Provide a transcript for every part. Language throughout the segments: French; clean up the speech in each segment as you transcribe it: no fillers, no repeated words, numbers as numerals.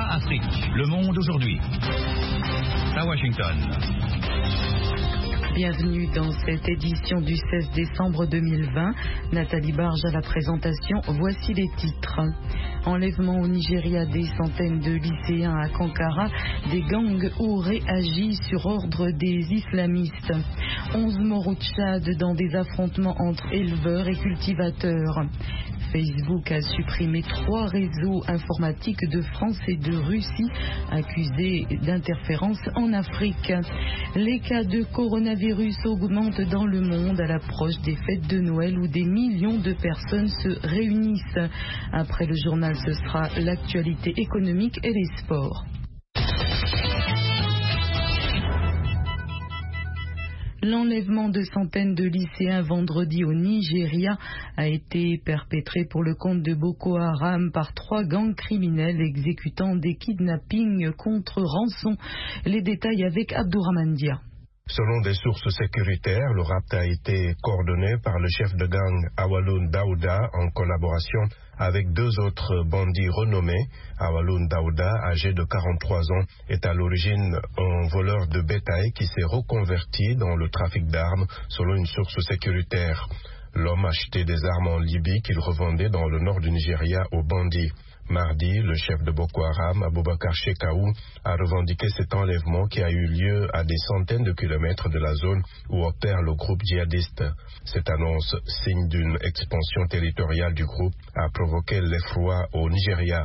VOA Afrique. Le monde aujourd'hui. À Washington. Bienvenue dans cette édition du 16 décembre 2020. Nathalie Barge à la présentation. Voici les titres. Enlèvement au Nigeria des centaines de lycéens à Kankara. Des gangs auraient agi sur ordre des islamistes. 11 morts au Tchad dans des affrontements entre éleveurs et cultivateurs. Facebook a supprimé 3 réseaux informatiques de France et de Russie accusés d'interférence en Afrique. Les cas de coronavirus augmentent dans le monde à l'approche des fêtes de Noël où des millions de personnes se réunissent. Après le journal, ce sera l'actualité économique et les sports. L'enlèvement de centaines de lycéens vendredi au Nigeria a été perpétré pour le compte de Boko Haram par 3 gangs criminels exécutant des kidnappings contre rançon. Les détails avec Abdourahmane Dia. Selon des sources sécuritaires, le rapt a été coordonné par le chef de gang Awaloun Daouda en collaboration avec 2 autres bandits renommés. Awaloun Daouda, âgé de 43 ans, est à l'origine un voleur de bétail qui s'est reconverti dans le trafic d'armes, selon une source sécuritaire. L'homme achetait des armes en Libye qu'il revendait dans le nord du Nigeria aux bandits. Mardi, le chef de Boko Haram, Abubakar Shekau, a revendiqué cet enlèvement qui a eu lieu à des centaines de kilomètres de la zone où opère le groupe djihadiste. Cette annonce, signe d'une expansion territoriale du groupe, a provoqué l'effroi au Nigeria.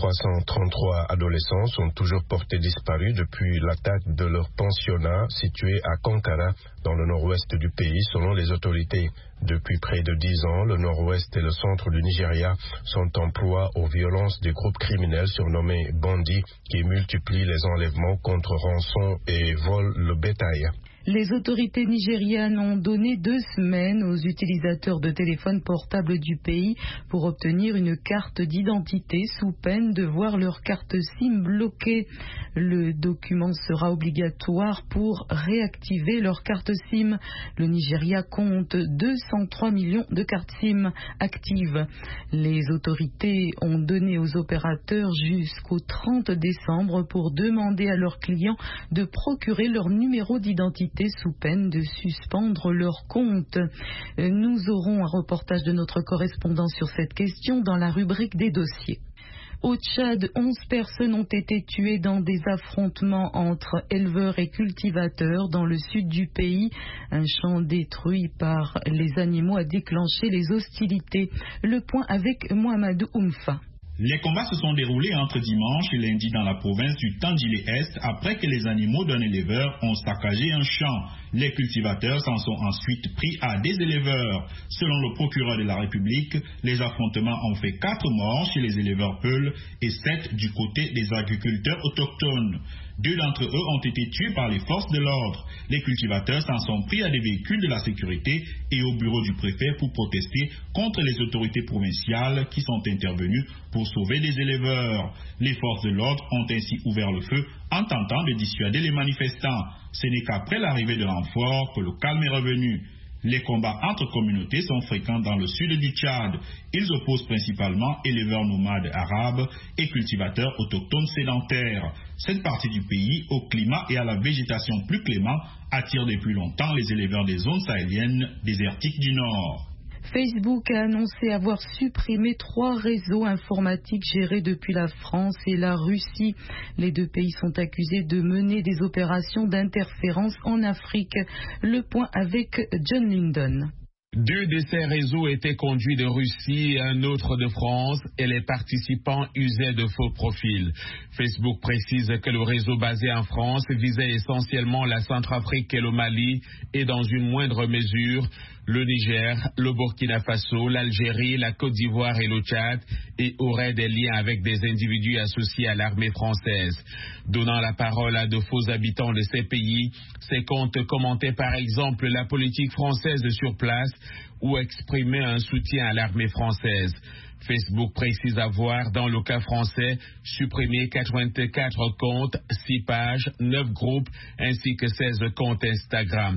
333 adolescents sont toujours portés disparus depuis l'attaque de leur pensionnat situé à Kankara, dans le nord-ouest du pays, selon les autorités. Depuis près de 10 ans, le nord-ouest et le centre du Nigeria sont en proie aux violences des groupes criminels surnommés bandits qui multiplient les enlèvements contre rançon et volent le bétail. Les autorités nigérianes ont donné 2 semaines aux utilisateurs de téléphones portables du pays pour obtenir une carte d'identité sous peine de voir leur carte SIM bloquée. Le document sera obligatoire pour réactiver leur carte SIM. Le Nigeria compte 203 millions de cartes SIM actives. Les autorités ont donné aux opérateurs jusqu'au 30 décembre pour demander à leurs clients de procurer leur numéro d'identité sous peine de suspendre leur compte. Nous aurons un reportage de notre correspondant sur cette question dans la rubrique des dossiers. Au Tchad, 11 personnes ont été tuées dans des affrontements entre éleveurs et cultivateurs dans le sud du pays. Un champ détruit par les animaux a déclenché les hostilités. Le point avec Mohamedou Oumfa. Les combats se sont déroulés entre dimanche et lundi dans la province du Tandjilé-Est après que les animaux d'un éleveur ont saccagé un champ. Les cultivateurs s'en sont ensuite pris à des éleveurs. Selon le procureur de la République, les affrontements ont fait 4 morts chez les éleveurs Peuls et 7 du côté des agriculteurs autochtones. 2 d'entre eux ont été tués par les forces de l'ordre. Les cultivateurs s'en sont pris à des véhicules de la sécurité et au bureau du préfet pour protester contre les autorités provinciales qui sont intervenues pour sauver des éleveurs. Les forces de l'ordre ont ainsi ouvert le feu en tentant de dissuader les manifestants. Ce n'est qu'après l'arrivée de renforts que le calme est revenu. Les combats entre communautés sont fréquents dans le sud du Tchad. Ils opposent principalement éleveurs nomades arabes et cultivateurs autochtones sédentaires. Cette partie du pays, au climat et à la végétation plus clément, attire depuis longtemps les éleveurs des zones sahéliennes désertiques du Nord. Facebook a annoncé avoir supprimé 3 réseaux informatiques gérés depuis la France et la Russie. Les 2 pays sont accusés de mener des opérations d'interférence en Afrique. Le point avec John Lyndon. 2 de ces réseaux étaient conduits de Russie et un autre de France et les participants usaient de faux profils. Facebook précise que le réseau basé en France visait essentiellement la Centrafrique et le Mali et dans une moindre mesure le Niger, le Burkina Faso, l'Algérie, la Côte d'Ivoire et le Tchad et aurait des liens avec des individus associés à l'armée française. Donnant la parole à de faux habitants de ces pays, ces comptes commentaient par exemple la politique française sur place ou exprimaient un soutien à l'armée française. Facebook précise avoir, dans le cas français, supprimé 84 comptes, 6 pages, 9 groupes, ainsi que 16 comptes Instagram.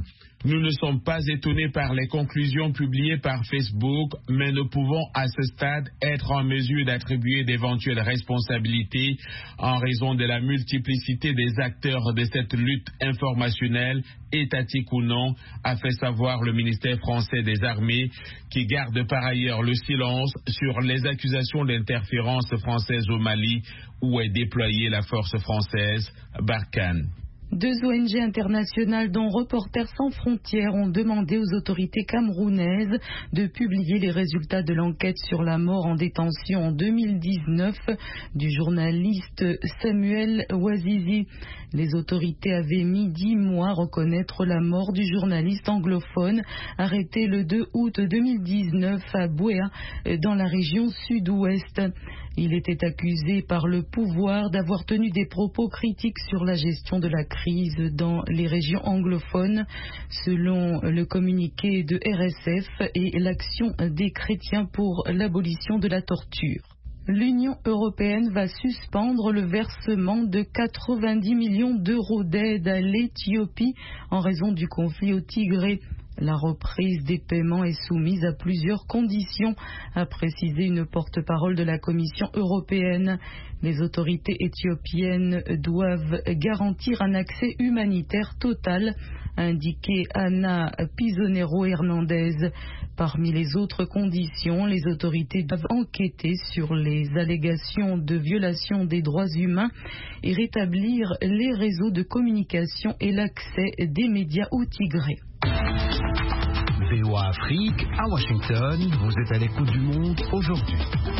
Nous ne sommes pas étonnés par les conclusions publiées par Facebook, mais nous pouvons à ce stade être en mesure d'attribuer d'éventuelles responsabilités en raison de la multiplicité des acteurs de cette lutte informationnelle, étatique ou non, a fait savoir le ministère français des Armées, qui garde par ailleurs le silence sur les accusations d'interférence française au Mali, où est déployée la force française Barkhane. 2 ONG internationales dont Reporters sans frontières ont demandé aux autorités camerounaises de publier les résultats de l'enquête sur la mort en détention en 2019 du journaliste Samuel Ouazizi. Les autorités avaient mis 10 mois à reconnaître la mort du journaliste anglophone arrêté le 2 août 2019 à Bouéa dans la région sud-ouest. Il était accusé par le pouvoir d'avoir tenu des propos critiques sur la gestion de la crise dans les régions anglophones, selon le communiqué de RSF et l'Action des chrétiens pour l'abolition de la torture. L'Union européenne va suspendre le versement de 90 millions d'euros d'aide à l'Éthiopie en raison du conflit au Tigré. La reprise des paiements est soumise à plusieurs conditions, a précisé une porte-parole de la Commission européenne. Les autorités éthiopiennes doivent garantir un accès humanitaire total, a indiqué Ana Pisonero Hernandez. Parmi les autres conditions, les autorités doivent enquêter sur les allégations de violation des droits humains et rétablir les réseaux de communication et l'accès des médias au Tigré. VOA Afrique, à Washington, vous êtes à l'écoute du monde aujourd'hui.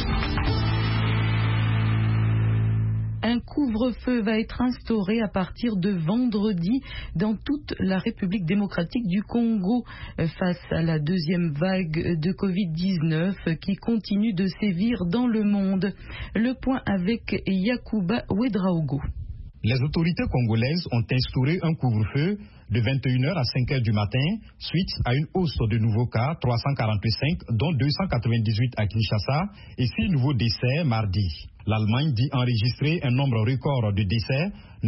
Un couvre-feu va être instauré à partir de vendredi dans toute la République démocratique du Congo face à la deuxième vague de Covid-19 qui continue de sévir dans le monde. Le point avec Yacouba Ouedraogo. Les autorités congolaises ont instauré un couvre-feu de 21h à 5h du matin suite à une hausse de nouveaux cas, 345, dont 298 à Kinshasa et 6 nouveaux décès mardi. L'Allemagne dit enregistrer un nombre record de décès,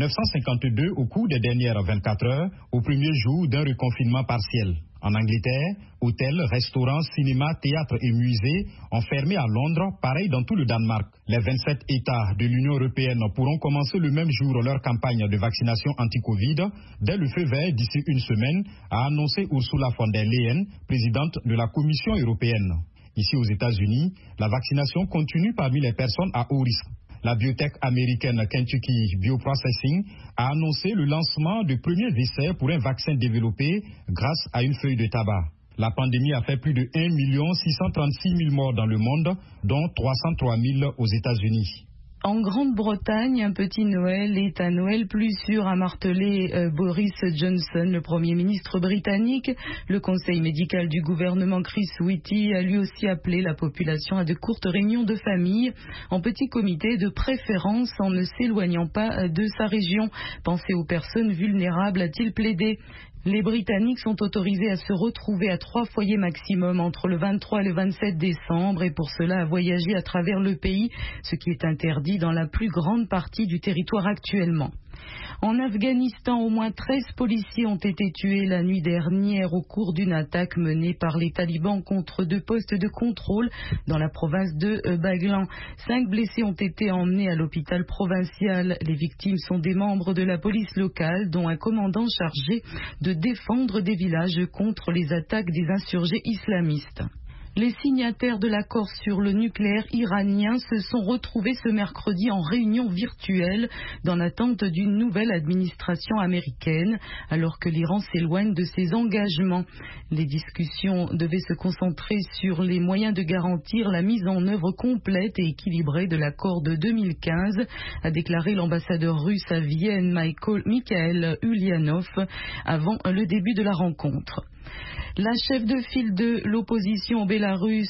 952 au cours des dernières 24 heures, au premier jour d'un reconfinement partiel. En Angleterre, hôtels, restaurants, cinémas, théâtres et musées ont fermé à Londres, pareil dans tout le Danemark. Les 27 États de l'Union européenne pourront commencer le même jour leur campagne de vaccination anti-Covid dès le feu vert d'ici une semaine, a annoncé Ursula von der Leyen, présidente de la Commission européenne. Ici aux États-Unis, la vaccination continue parmi les personnes à haut risque. La biotech américaine Kentucky Bioprocessing a annoncé le lancement du premier essai pour un vaccin développé grâce à une feuille de tabac. La pandémie a fait plus de 1 636 000 morts dans le monde, dont 303 000 aux États-Unis. En Grande-Bretagne, un petit Noël est un Noël plus sûr, a martelé Boris Johnson, le Premier ministre britannique. Le conseil médical du gouvernement Chris Whitty a lui aussi appelé la population à de courtes réunions de famille, en petit comité de préférence, en ne s'éloignant pas de sa région. Pensez aux personnes vulnérables, a-t-il plaidé. Les Britanniques sont autorisés à se retrouver à 3 foyers maximum entre le 23 et le 27 décembre et pour cela à voyager à travers le pays, ce qui est interdit dans la plus grande partie du territoire actuellement. En Afghanistan, au moins 13 policiers ont été tués la nuit dernière au cours d'une attaque menée par les talibans contre 2 postes de contrôle dans la province de Baglan. 5 blessés ont été emmenés à l'hôpital provincial. Les victimes sont des membres de la police locale, dont un commandant chargé de défendre des villages contre les attaques des insurgés islamistes. Les signataires de l'accord sur le nucléaire iranien se sont retrouvés ce mercredi en réunion virtuelle dans l'attente d'une nouvelle administration américaine, alors que l'Iran s'éloigne de ses engagements. Les discussions devaient se concentrer sur les moyens de garantir la mise en œuvre complète et équilibrée de l'accord de 2015, a déclaré l'ambassadeur russe à Vienne, Mikhail Ulyanov, avant le début de la rencontre. La chef de file de l'opposition au Bélarus,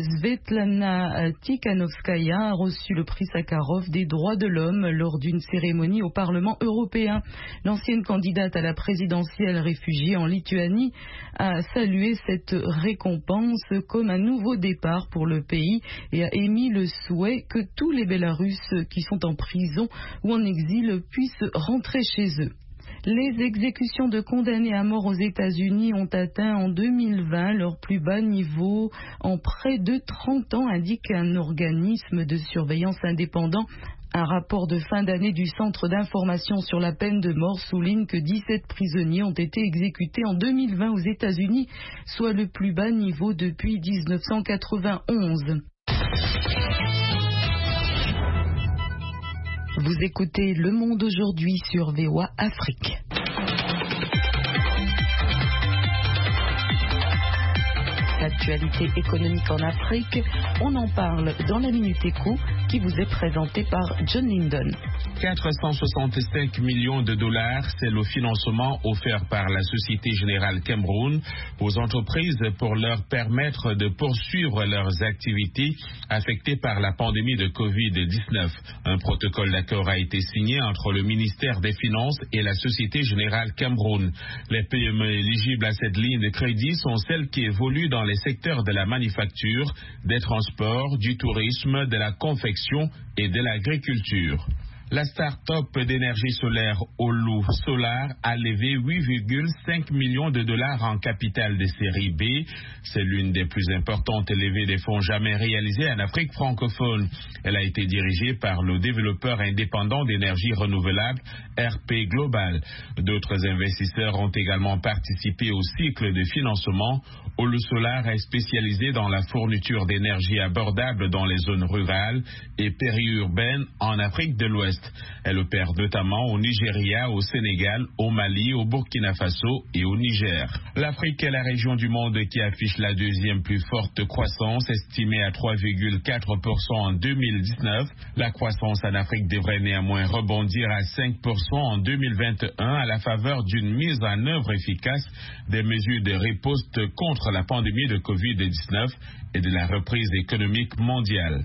Svetlana Tikhanovskaya, a reçu le prix Sakharov des droits de l'homme lors d'une cérémonie au Parlement européen. L'ancienne candidate à la présidentielle réfugiée en Lituanie a salué cette récompense comme un nouveau départ pour le pays et a émis le souhait que tous les Bélarusses qui sont en prison ou en exil puissent rentrer chez eux. Les exécutions de condamnés à mort aux États-Unis ont atteint en 2020 leur plus bas niveau en près de 30 ans, indique un organisme de surveillance indépendant. Un rapport de fin d'année du Centre d'information sur la peine de mort souligne que 17 prisonniers ont été exécutés en 2020 aux États-Unis, soit le plus bas niveau depuis 1991. Vous écoutez Le Monde aujourd'hui sur VOA Afrique. L'actualité économique en Afrique, on en parle dans la Minute Éco qui vous est présentée par John Linden. 465 millions de dollars, c'est le financement offert par la Société Générale Cameroun aux entreprises pour leur permettre de poursuivre leurs activités affectées par la pandémie de Covid-19. Un protocole d'accord a été signé entre le ministère des Finances et la Société Générale Cameroun. Les PME éligibles à cette ligne de crédit sont celles qui évoluent dans les secteurs de la manufacture, des transports, du tourisme, de la confection et de l'agriculture. La start-up d'énergie solaire Olu Solar a levé 8,5 millions de dollars en capital de série B. C'est l'une des plus importantes levées des fonds jamais réalisées en Afrique francophone. Elle a été dirigée par le développeur indépendant d'énergie renouvelable RP Global. D'autres investisseurs ont également participé au cycle de financement. Olu Solar est spécialisé dans la fourniture d'énergie abordable dans les zones rurales et périurbaines en Afrique de l'Ouest. Elle opère notamment au Nigeria, au Sénégal, au Mali, au Burkina Faso et au Niger. L'Afrique est la région du monde qui affiche la deuxième plus forte croissance, estimée à 3,4% en 2019. La croissance en Afrique devrait néanmoins rebondir à 5% en 2021 à la faveur d'une mise en œuvre efficace des mesures de riposte contre la pandémie de Covid-19 et de la reprise économique mondiale.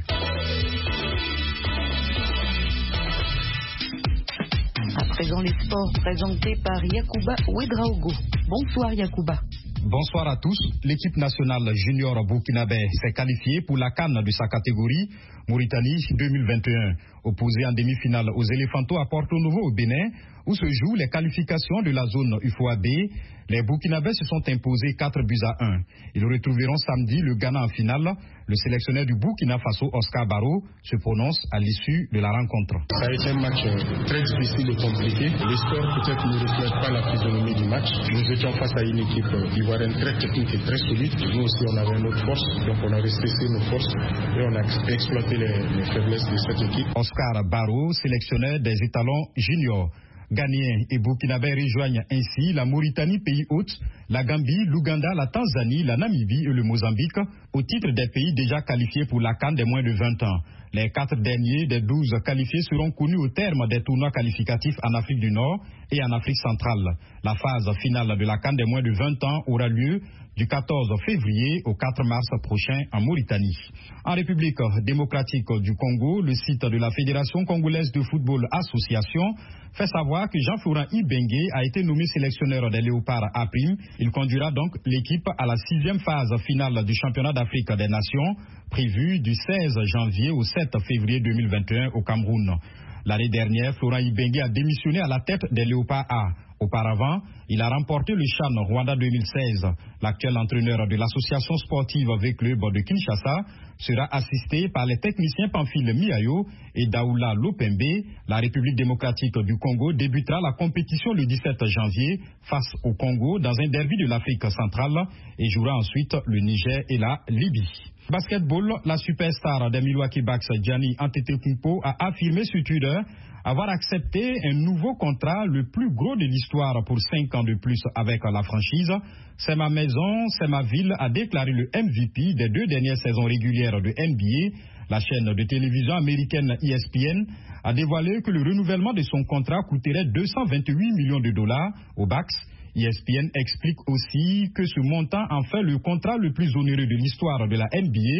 À présent, les sports présentés par Yacouba Ouedraogo. Bonsoir Yacouba. Bonsoir à tous. L'équipe nationale junior burkinabé s'est qualifiée pour la CAN de sa catégorie Mauritanie 2021. Opposée en demi-finale aux Éléphantos à Porto Novo au Bénin, où se jouent les qualifications de la zone UFOA B, les Burkinabés se sont imposés 4-1. Ils retrouveront samedi le Ghana en finale. Le sélectionneur du Burkina Faso, Oscar Barrow, se prononce à l'issue de la rencontre. Ça a été un match très difficile et compliqué. L'histoire peut-être ne reflète pas la physionomie du match. Nous étions face à une équipe ivoirienne très technique et très solide. Nous aussi, on avait notre force, donc on a respecté nos forces et on a exploité les faiblesses de cette équipe. Oscar Barrow, sélectionneur des étalons juniors. Ghanéens et Burkinabés rejoignent ainsi la Mauritanie, pays hôte, la Gambie, l'Ouganda, la Tanzanie, la Namibie et le Mozambique au titre des pays déjà qualifiés pour la CAN des moins de 20 ans. Les 4 derniers des 12 qualifiés seront connus au terme des tournois qualificatifs en Afrique du Nord et en Afrique centrale. La phase finale de la CAN des moins de 20 ans aura lieu du 14 février au 4 mars prochain en Mauritanie. En République démocratique du Congo, le site de la Fédération congolaise de football association fait savoir que Jean-Florent Ibengue a été nommé sélectionneur des Léopards A'. Il conduira donc l'équipe à la 6e phase finale du championnat d'Afrique des Nations, prévue du 16 janvier au 7 février 2021 au Cameroun. L'année dernière, Florent Ibengue a démissionné à la tête des Léopards A. Auparavant, il a remporté le CHAN Rwanda 2016. L'actuel entraîneur de l'association sportive V-Club de Kinshasa sera assisté par les techniciens Pamphile Miayo et Daoula Lopembe. La République démocratique du Congo débutera la compétition le 17 janvier face au Congo dans un derby de l'Afrique centrale et jouera ensuite le Niger et la Libye. Basketball, la superstar des Milwaukee Bucks, Giannis Antetokounmpo, a affirmé sur Twitter avoir accepté un nouveau contrat, le plus gros de l'histoire pour 5 ans de plus avec la franchise. C'est ma maison, c'est ma ville, a déclaré le MVP des 2 dernières saisons régulières de NBA. La chaîne de télévision américaine ESPN a dévoilé que le renouvellement de son contrat coûterait 228 millions de dollars aux Bucks. ESPN explique aussi que ce montant en fait le contrat le plus onéreux de l'histoire de la NBA.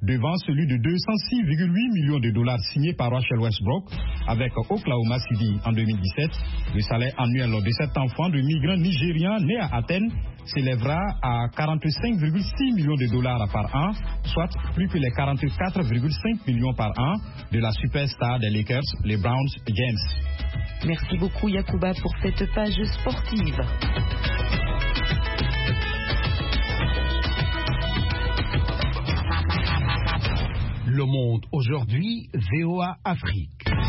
devant celui de 206,8 millions de dollars signé par Russell Westbrook avec Oklahoma City en 2017. Le salaire annuel de cet enfant de migrants nigérians né à Athènes s'élèvera à 45,6 millions de dollars par an, soit plus que les 44,5 millions par an de la superstar des Lakers, les Browns James. Merci beaucoup Yacouba pour cette page sportive. Le Monde aujourd'hui, VOA Afrique.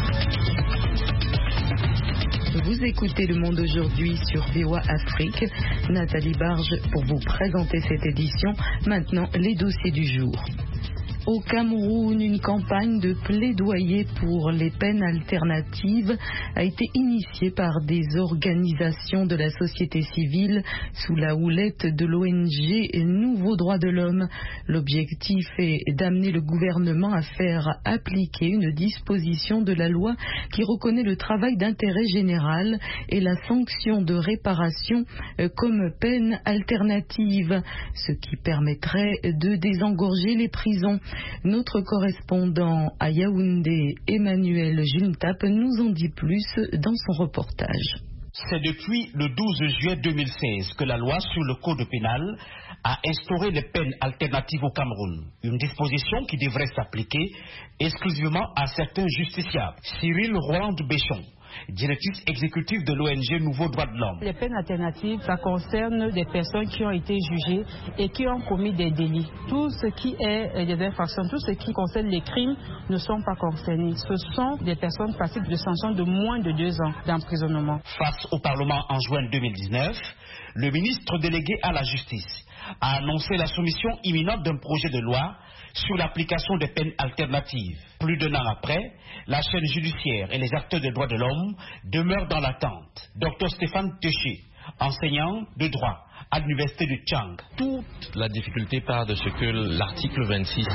Vous écoutez Le Monde aujourd'hui sur VOA Afrique. Nathalie Barge pour vous présenter cette édition. Maintenant, les dossiers du jour. Au Cameroun, une campagne de plaidoyer pour les peines alternatives a été initiée par des organisations de la société civile sous la houlette de l'ONG Nouveaux Droits de l'Homme. L'objectif est d'amener le gouvernement à faire appliquer une disposition de la loi qui reconnaît le travail d'intérêt général et la sanction de réparation comme peine alternative, ce qui permettrait de désengorger les prisons. Notre correspondant à Yaoundé, Emmanuel Juntap, nous en dit plus dans son reportage. C'est depuis le 12 juillet 2016 que la loi sur le code pénal a instauré les peines alternatives au Cameroun. Une disposition qui devrait s'appliquer exclusivement à certains justiciables. Cyril Roland Béchon, directrice exécutive de l'ONG Nouveaux Droits de l'Homme. Les peines alternatives, ça concerne des personnes qui ont été jugées et qui ont commis des délits. Tout ce qui est des infractions, tout ce qui concerne les crimes ne sont pas concernés. Ce sont des personnes passibles de sanctions de moins de 2 ans d'emprisonnement. Face au Parlement en juin 2019, le ministre délégué à la justice a annoncé la soumission imminente d'un projet de loi sur l'application des peines alternatives. Plus d'1 an après, la chaîne judiciaire et les acteurs des droits de l'homme demeurent dans l'attente. Dr Stéphane Téché, enseignant de droit à l'université de Tchang. Toute la difficulté part de ce que l'article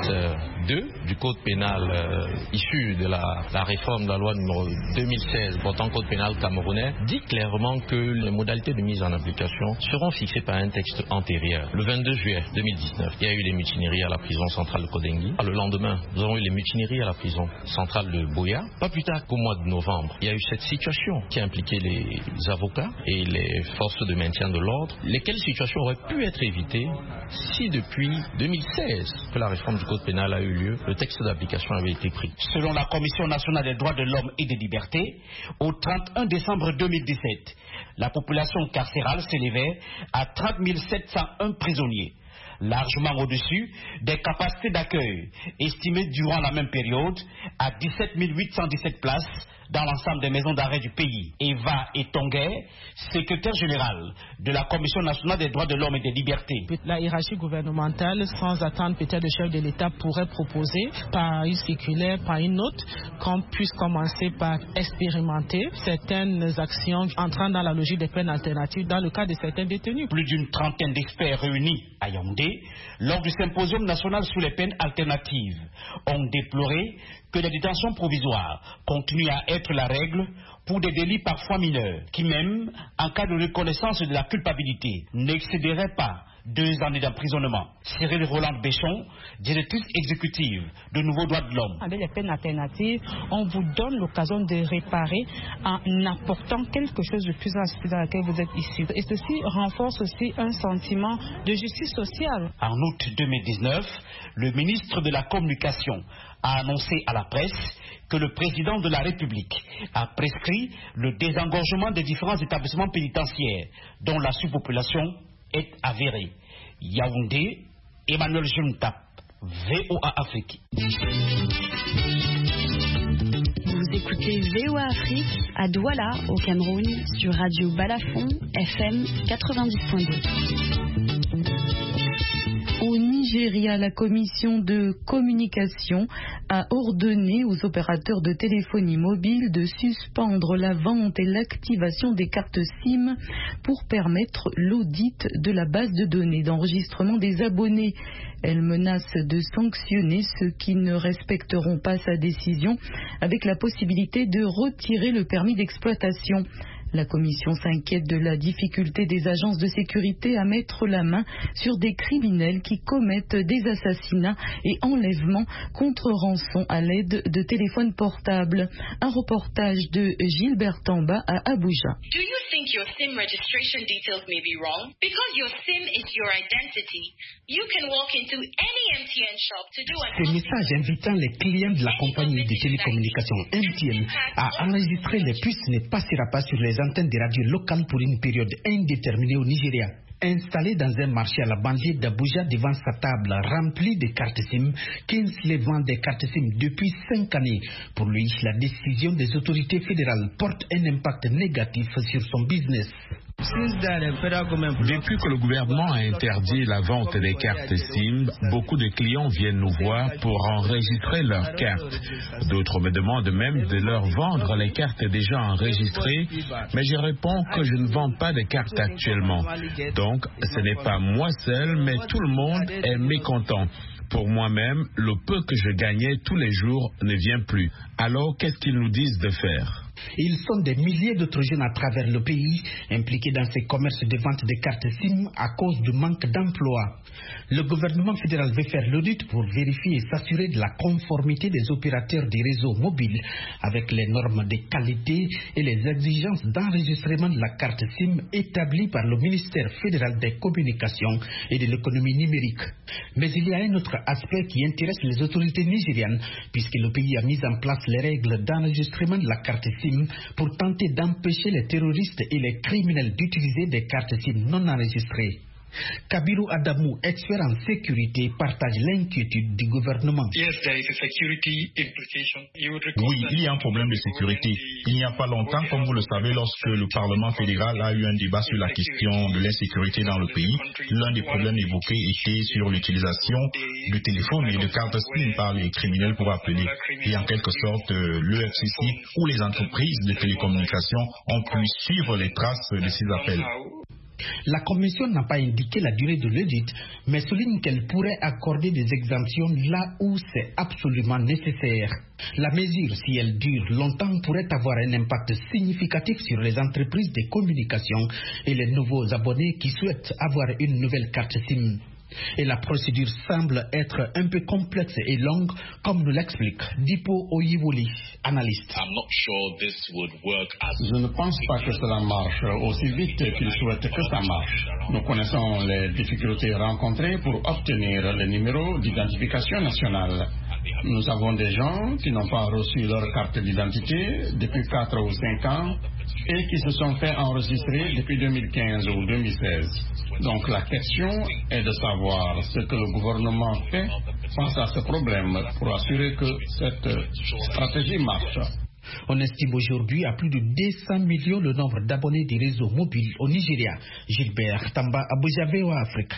26.2 du code pénal issu de la réforme de la loi numéro 2016 portant code pénal camerounais dit clairement que les modalités de mise en application seront fixées par un texte antérieur. Le 22 juillet 2019, il y a eu les mutineries à la prison centrale de Kodengui. Le lendemain, nous avons eu les mutineries à la prison centrale de Boya. Pas plus tard qu'au mois de novembre, il y a eu cette situation qui a impliqué les avocats et les forces de maintien de l'ordre, lesquelles situation aurait pu être évitée si depuis 2016 que la réforme du code pénal a eu lieu, le texte d'application avait été pris. Selon la Commission nationale des droits de l'homme et des libertés, au 31 décembre 2017, la population carcérale s'élevait à 30 701 prisonniers, largement au-dessus des capacités d'accueil, estimées durant la même période à 17 817 places dans l'ensemble des maisons d'arrêt du pays. Eva Etonguet, secrétaire générale de la Commission nationale des droits de l'homme et des libertés. La hiérarchie gouvernementale, sans attendre peut-être le chef de l'État, pourrait proposer par une circulaire, par une note, qu'on puisse commencer par expérimenter certaines actions entrant dans la logique des peines alternatives dans le cas de certains détenus. Plus d'une trentaine d'experts réunis à Yaoundé lors du symposium national sur les peines alternatives ont déploré que les détentions provisoires continuent à être la règle pour des délits parfois mineurs, qui même, en cas de reconnaissance de la culpabilité, n'excéderaient pas 2 années d'emprisonnement. Cyril Roland Béchon, directrice exécutive de Nouveaux Droits de l'Homme. Avec les peines alternatives, on vous donne l'occasion de réparer en apportant quelque chose de plus dans laquelle vous êtes issu. Et ceci renforce aussi un sentiment de justice sociale. En août 2019, le ministre de la Communication a annoncé à la presse que le président de la République a prescrit le désengorgement des différents établissements pénitentiaires dont la surpopulation est avérée. Yaoundé, Emmanuel Juntap, VOA Afrique. Vous écoutez VOA Afrique à Douala, au Cameroun, sur Radio Balafon, FM 90.2. Au Nigeria, la commission de communication a ordonné aux opérateurs de téléphonie mobile de suspendre la vente et l'activation des cartes SIM pour permettre l'audit de la base de données d'enregistrement des abonnés. Elle menace de sanctionner ceux qui ne respecteront pas sa décision avec la possibilité de retirer le permis d'exploitation. La commission s'inquiète de la difficulté des agences de sécurité à mettre la main sur des criminels qui commettent des assassinats et enlèvements contre rançon à l'aide de téléphones portables. Un reportage de Gilbert Tamba à Abuja. Do you think your SIM registration details may be wrong? Because your SIM is your identity, you can walk into any MTN shop to do an... Ce message invitant les clients de la compagnie de télécommunications MTN à enregistrer les puces ne passera pas sur les antennes des radios locales pour une période indéterminée au Nigeria. Installé dans un marché à la banlieue d'Abuja devant sa table remplie de cartes SIM, Kingsley vend des cartes SIM depuis 5 années. Pour lui, la décision des autorités fédérales porte un impact négatif sur son business. Depuis que le gouvernement a interdit la vente des cartes SIM, beaucoup de clients viennent nous voir pour enregistrer leurs cartes. D'autres me demandent même de leur vendre les cartes déjà enregistrées, mais je réponds que je ne vends pas de cartes actuellement. Donc, ce n'est pas moi seul, mais tout le monde est mécontent. Pour moi-même, le peu que je gagnais tous les jours ne vient plus. Alors, qu'est-ce qu'ils nous disent de faire ? Ils sont des milliers d'autres jeunes à travers le pays impliqués dans ces commerces de vente de cartes SIM à cause du manque d'emploi. Le gouvernement fédéral veut faire l'audit pour vérifier et s'assurer de la conformité des opérateurs des réseaux mobiles avec les normes de qualité et les exigences d'enregistrement de la carte SIM établies par le ministère fédéral des communications et de l'économie numérique. Mais il y a un autre aspect qui intéresse les autorités nigérianes puisque le pays a mis en place les règles d'enregistrement de la carte SIM pour tenter d'empêcher les terroristes et les criminels d'utiliser des cartes SIM non enregistrées. Kabiru Adamou, expert en sécurité, partage l'inquiétude du gouvernement. Oui, il y a un problème de sécurité. Il n'y a pas longtemps, comme vous le savez, lorsque le Parlement fédéral a eu un débat sur la question de l'insécurité dans le pays, l'un des problèmes évoqués était sur l'utilisation de téléphones et de cartes SIM par les criminels pour appeler. Et en quelque sorte, le FCC ou les entreprises de télécommunications ont pu suivre les traces de ces appels. La Commission n'a pas indiqué la durée de l'audit, mais souligne qu'elle pourrait accorder des exemptions là où c'est absolument nécessaire. La mesure, si elle dure longtemps, pourrait avoir un impact significatif sur les entreprises de communication et les nouveaux abonnés qui souhaitent avoir une nouvelle carte SIM. Et la procédure semble être un peu complexe et longue, comme nous l'explique Dipo Oyiwoli, analyste. Je ne pense pas que cela marche aussi vite qu'ils souhaitent que ça marche. Nous connaissons les difficultés rencontrées pour obtenir les numéros d'identification nationale. Nous avons des gens qui n'ont pas reçu leur carte d'identité depuis 4 ou 5 ans et qui se sont fait enregistrer depuis 2015 ou 2016. Donc la question est de savoir ce que le gouvernement fait face à ce problème pour assurer que cette stratégie marche. On estime aujourd'hui à plus de 200 millions le nombre d'abonnés des réseaux mobiles au Nigeria. Gilbert Tamba, Abuja, VOA Afrique.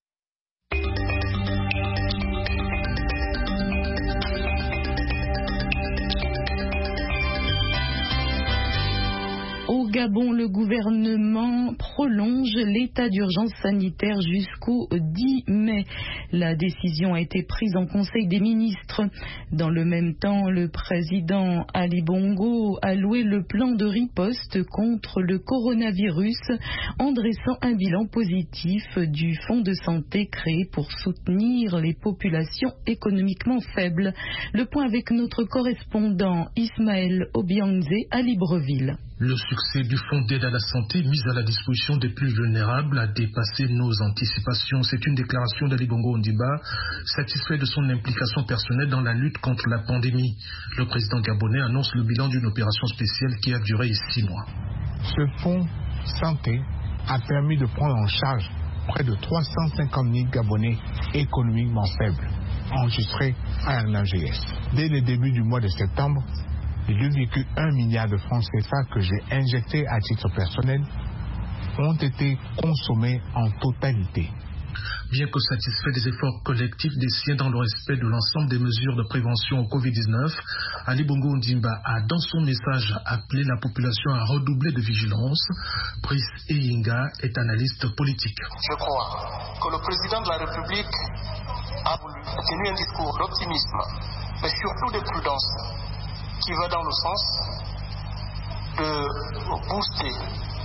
Au Gabon, le gouvernement prolonge l'état d'urgence sanitaire jusqu'au 10 mai. La décision a été prise en Conseil des ministres. Dans le même temps, le président Ali Bongo a loué le plan de riposte contre le coronavirus en dressant un bilan positif du fonds de santé créé pour soutenir les populations économiquement faibles. Le point avec notre correspondant Ismaël Obiangze à Libreville. Le succès du fonds d'aide à la santé mis à la disposition des plus vulnérables a dépassé nos anticipations. C'est une déclaration d'Ali Bongo Ondimba, satisfait de son implication personnelle dans la lutte contre la pandémie. Le président gabonais annonce le bilan d'une opération spéciale qui a duré 6 mois. Ce fonds santé a permis de prendre en charge près de 350 000 Gabonais économiquement faibles, enregistrés à l'AGS. Dès le début du mois de septembre, les 2,1 milliards de francs CFA que j'ai injectés à titre personnel ont été consommés en totalité. Bien que satisfait des efforts collectifs des siens dans le respect de l'ensemble des mesures de prévention au Covid-19, Ali Bongo Ondimba a dans son message appelé la population à redoubler de vigilance. Brice Eyinga est analyste politique. Je crois que le président de la République a tenu un discours d'optimisme, mais surtout de prudence, qui va dans le sens de de booster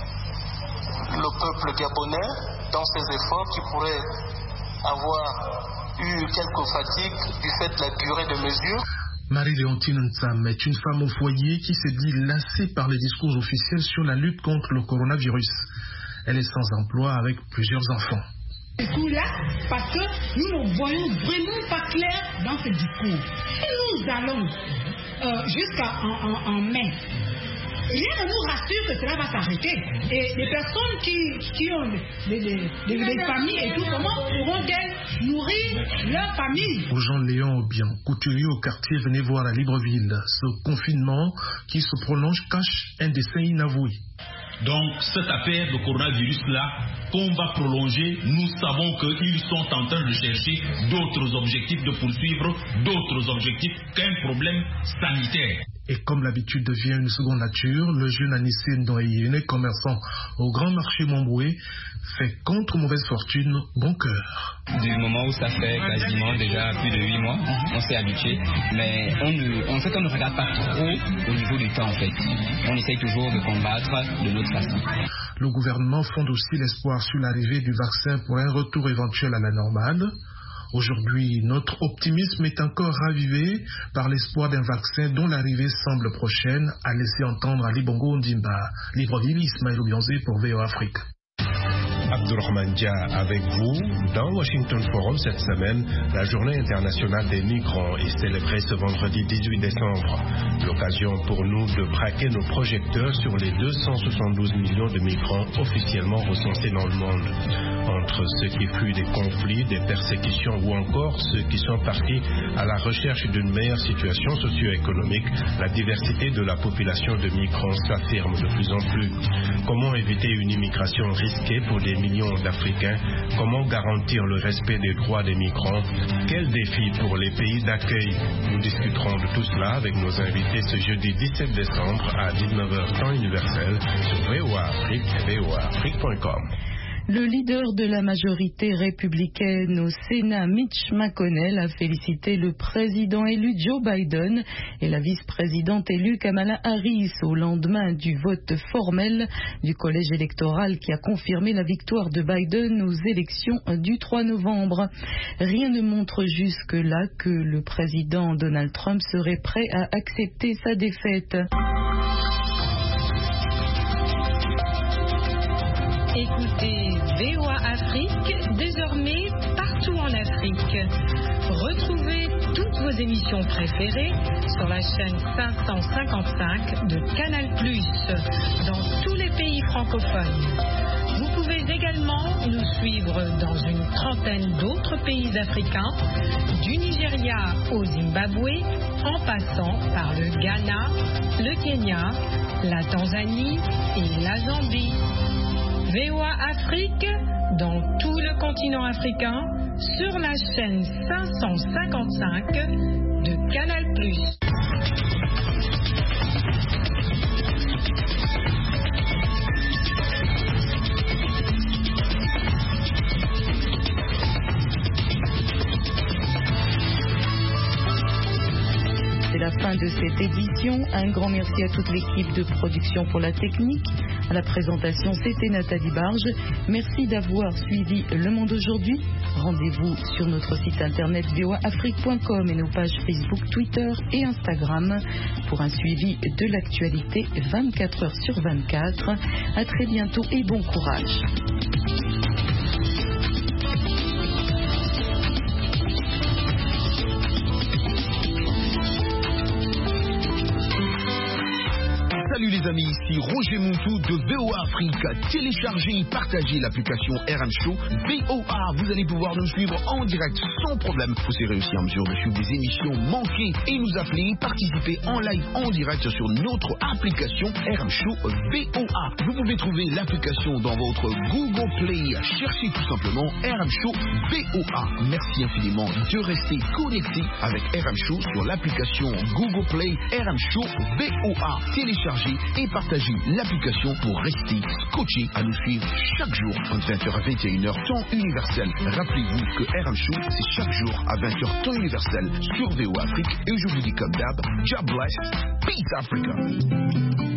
le peuple gabonais dans ses efforts qui pourraient avoir eu quelques fatigues du fait de la durée de mesures. Marie-Léontine Ntsam est une femme au foyer qui s'est dit lassée par les discours officiels sur la lutte contre le coronavirus. Elle est sans emploi avec plusieurs enfants. Là, parce que nous ne voyons vraiment pas clair dans ce discours. Et nous allons jusqu'en mai. Rien ne nous rassure que cela va s'arrêter. Et les personnes qui ont des familles et tout, comment pourront-elles nourrir leur famille? Jean-Léon Obian, couturier au quartier, venez voir à Libreville. Ce confinement qui se prolonge cache un dessein inavoué. Donc, cette affaire de coronavirus-là, qu'on va prolonger, nous savons qu'ils sont en train de chercher d'autres objectifs, de poursuivre d'autres objectifs qu'un problème sanitaire. Et comme l'habitude devient une seconde nature, le jeune Anissé Ndoyene, commerçant au grand marché Montboué, fait contre mauvaise fortune bon cœur. Du moment où ça fait quasiment déjà plus de 8 mois, on s'est habitué, mais on ne regarde pas trop au niveau du temps en fait. On essaye toujours de combattre de notre façon. Le gouvernement fonde aussi l'espoir sur l'arrivée du vaccin pour un retour éventuel à la normale. Aujourd'hui, notre optimisme est encore ravivé par l'espoir d'un vaccin dont l'arrivée semble prochaine, a laissé entendre Ali Bongo Ondimba. Libreville, Ismaël Oubianzé pour VOA Afrique. Abdourahmane Dia avec vous. Dans Washington Forum cette semaine, la journée internationale des migrants est célébrée ce vendredi 18 décembre. L'occasion pour nous de braquer nos projecteurs sur les 272 millions de migrants officiellement recensés dans le monde. Entre ceux qui fuient des conflits, des persécutions ou encore ceux qui sont partis à la recherche d'une meilleure situation socio-économique, la diversité de la population de migrants s'affirme de plus en plus. Comment éviter une immigration risquée pour des millions d'Africains? Comment garantir le respect des droits des migrants? Quels défis pour les pays d'accueil? Nous discuterons de tout cela avec nos invités ce jeudi 17 décembre à 19h temps universel sur VOA Afrique et voaafrique.com. Le leader de la majorité républicaine au Sénat, Mitch McConnell, a félicité le président élu Joe Biden et la vice-présidente élue Kamala Harris au lendemain du vote formel du collège électoral qui a confirmé la victoire de Biden aux élections du 3 novembre. Rien ne montre jusque-là que le président Donald Trump serait prêt à accepter sa défaite. Écoutez VOA Afrique, désormais partout en Afrique. Retrouvez toutes vos émissions préférées sur la chaîne 555 de Canal+, dans tous les pays francophones. Vous pouvez également nous suivre dans une trentaine d'autres pays africains, du Nigeria au Zimbabwe, en passant par le Ghana, le Kenya, la Tanzanie et la Zambie. VOA Afrique, dans tout le continent africain, sur la chaîne 555 de Canal+. C'est la fin de cette édition. Un grand merci à toute l'équipe de production pour la technique. À la présentation, c'était Nathalie Barge. Merci d'avoir suivi Le Monde aujourd'hui. Rendez-vous sur notre site internet voaafrique.com et nos pages Facebook, Twitter et Instagram pour un suivi de l'actualité 24 heures sur 24. À très bientôt et bon courage. Salut les amis, ici Roger Montou de VOA Afrique. Téléchargez et partagez l'application RM Show VOA. Vous allez pouvoir nous suivre en direct sans problème. Vous serez aussi en mesure de suivre des émissions manquées et nous appeler, participer en live en direct sur notre application RM Show VOA. Vous pouvez trouver l'application dans votre Google Play. Cherchez tout simplement RM Show VOA. Merci infiniment de rester connecté avec RM Show sur l'application Google Play RM Show VOA. Téléchargez et partagez l'application pour rester scotché à nous suivre chaque jour entre 20h à 21h temps universel. Rappelez-vous que RM Show c'est chaque jour à 20h temps universel sur VOA Afrique et je vous dis comme d'hab, God bless, peace Africa.